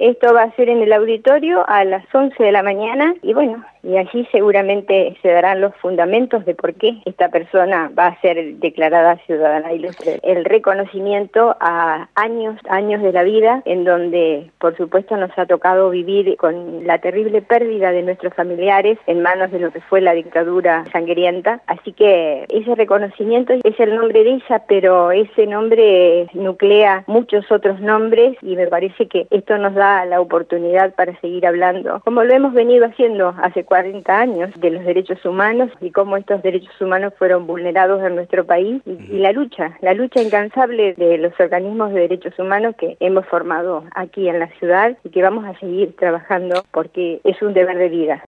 Esto va a ser en el auditorio a las 11 de la mañana y bueno, y allí seguramente se darán los fundamentos de por qué esta persona va a ser declarada ciudadana ilustre. El reconocimiento a años de la vida en donde por supuesto nos ha tocado vivir con la terrible pérdida de nuestros familiares en manos de lo que fue la dictadura sangrienta. Así que ese reconocimiento es el nombre de ella, pero ese nombre nuclea muchos otros nombres y me parece que esto nos da la oportunidad para seguir hablando, como lo hemos venido haciendo hace 40 años, de los derechos humanos y cómo estos derechos humanos fueron vulnerados en nuestro país y la lucha incansable de los organismos de derechos humanos que hemos formado aquí en la ciudad y que vamos a seguir trabajando porque es un deber de vida.